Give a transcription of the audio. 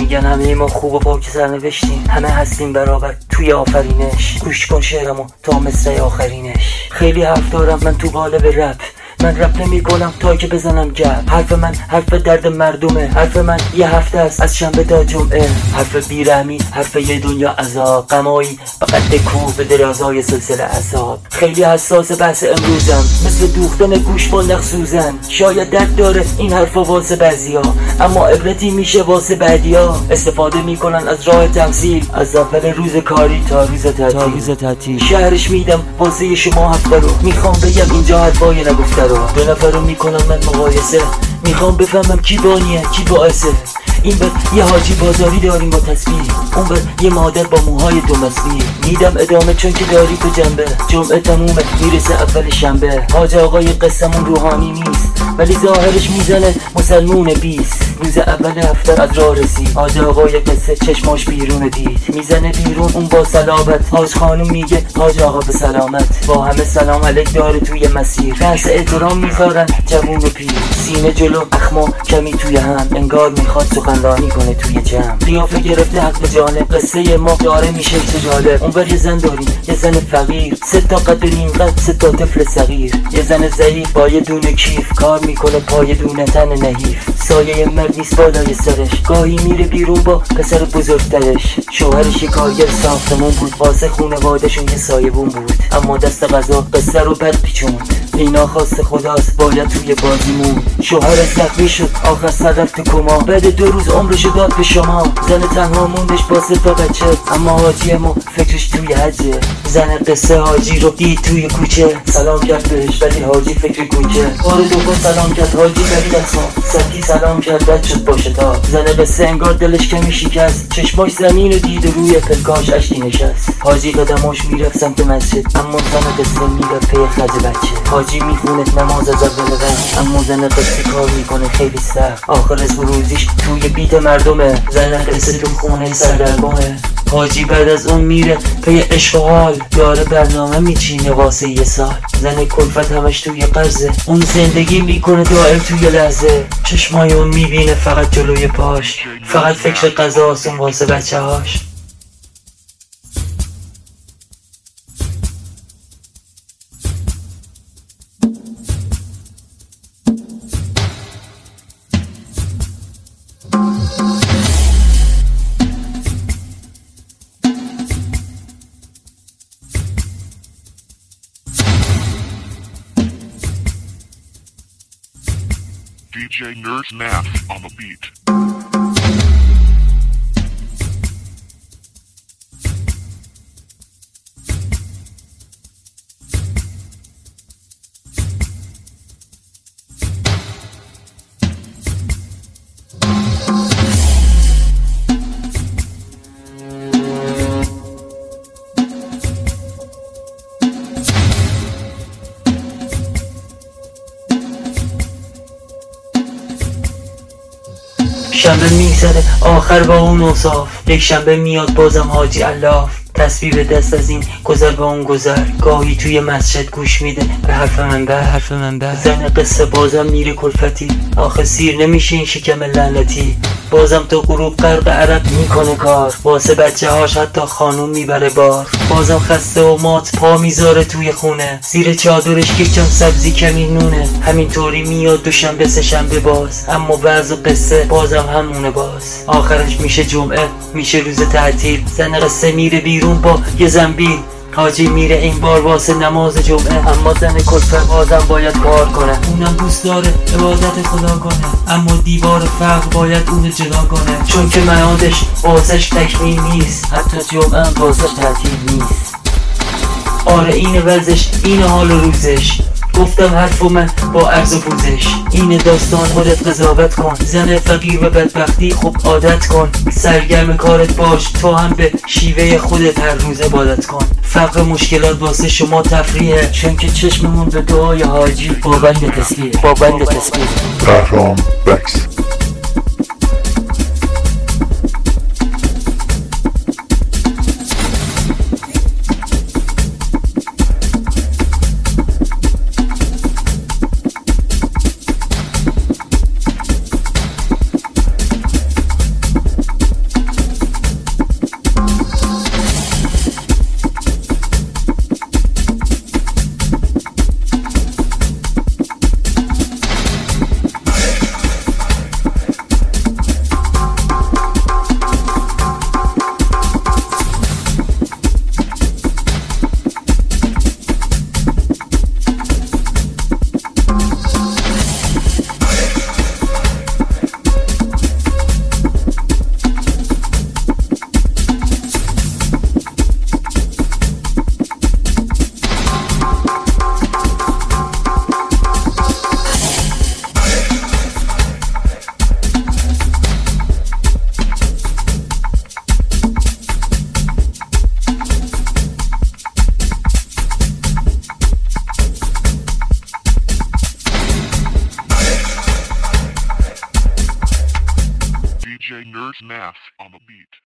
میگن همه ما خوب و پاک سرنوشتیم، همه هستیم برابر توی آفرینش. گوش کن شعرمو تا مصرع آخرینش. خیلی حرف دارم من تو قالب رپ، من رپ نمی کنم تا که بزنم گپ. حرف من حرف درد مردمه، حرف من یه هفته است از شنبه تا جمعه. حرف بیرحمی، حرف یه دنیا عذاب، غمایی به قد کوه به درازای سلسله عذاب. خیلی حساس بحث امروزم، مثل دوختن گوش با نخ سوزن. شاید درد داره این حرفا واسه بعضیا، اما عبرتی میشه واسه بعدیا. استفاده میکنن از راه تمثیل، از اول روز کاری تا روز تعطیل. شهرش میدم واسه شما هفته رو، میخوام بگم اینجا حرفای نگفته رو. دو نفر رو میکنم من مقایسه، میخوام بفهمم کی بانیه کی باعثه. این بر یه حاجی بازاری داریم با تصویر، اون بر یه مادر با موهای دو مسبیر. میدم ادامه چون که داری تو جنبه، جمعه تمومه میرسه اول شنبه. حاج آقای قصمون روحانی نیست ولی ظاهرش میزنه مسلمون 20. روز اول هفته از راه رسید، حاج آقای قصه چشماش بیرون دید. میزنه بیرون اون با صلابت، حاج خانم میگه حاج آقا به سلامت. با همه سلام علیک داره توی مسیر، دست احترام میذارن جوون و پیر. سینه جلو اخما کمی توی هم، انگار میخواد سخنرانی کنه توی جمع. قیافه گرفته حق به جانب، قصه ما داره میشه جالب. اون بر یه زن داریم، یه زن فقیر، 3 تا قد نیم قد، 3 تا طفل صغیر. یه زن ضعیف با یه دونه کیف، کار میکنه پای دونه تن نحیف. سایه مرد نیست بالای سرش، گاهی میره بیرون با پسر بزرگترش. شوهرش یه کارگر ساختمون بود، واسه خونواده‌شون یه سایبون بود. اما دست قضا قصه رو بد پیچوند، اینا خواست خداست باید توی بازیمون. شوهرش زخمی شد آخر سر رفت تو کما، بعد 2 روز عمرشو داد به شما. زن تنها موندش با 3 تا بچه، اما حاجی ما فکرش توی حجه. زن قصه حاجی رو دید توی کوچه، سلام کرد بهش ولی حاجی فکر کوچه. بار دوم سلام کرد حاجی ولی دستان سکی سلام کرد بد شد باشه تا. زن قصه انگار دلش کمی شکست، چشماش زمین رو دید و روی پلکاش اشکی نشست. حاجی قدماش میرفت سمت مسجد، اما زن قصه میرفت پی خرج بچه. حاجی میخونه نماز از اول وقت، اما زن قصه کار میکنه خیلی سخت. آخر اسم روزیش توی بیت مردمه، زن قصه تو خونه سردرگمه. حاجی بعد از اون میره پی عشق و حال، داره برنامه میچینه واسه یه سال. زن کلفت همش توی قرضه، اون زندگی میکنه دائم توی لحظه. چشمای اون میبینه فقط جلوی پاش، فقط فکر غذاست اون واسه بچه هاش. DJ Nerd Nath on the beat. شنبه میگذره آخر با اون اوصاف، یک شنبه میاد بازم حاجی الاف. تصویر دست از این گذر به اون گذر، گاهی توی مسجد گوش میده به حرف منبر. زن قصه بازم میره کلفتی، آخه سیر نمیشه این شکم لعنتی. بازم تا غروب غرق عرق میکنه کار، واسه بچه هاش حتی خانوم میبره بار. بازم خسته و مات پا میذاره توی خونه، زیر چادرش یک چم سبزی کمی نونه. همینطوری میاد دوشنبه سه شنبه باز، اما بعض قصه بازم همونه باز. آخرش میشه جمعه، میشه روز تعطیل. زن قصه میره بیرون با یه زنبیل، حاجی میره این بار واسه نماز جمعه. اما زن کلفت بازم باید کار کنه، اونم دوست داره عبادت خدا کنه، اما دیوار فقر باید اون جدا کنه. چون که معادش واسش تکمیل نیست، حتی جمعه هم واسش تعطیل نیست. آره این وضعش، این حال و روزش. گفتم حرفو من با عرض و پوزش. این داستان خودت قضاوت کن، زن فقیر و بدبختی خوب عادت کن. سرگرم کارت باش، تو هم به شیوه خودت هر روز عبادت کن. فقر مشکلات واسه شما تفریحه، چون که چشممون به دعای حاجی پابند تسبیح. Bahram Bex. DJ Nerd Math on the beat.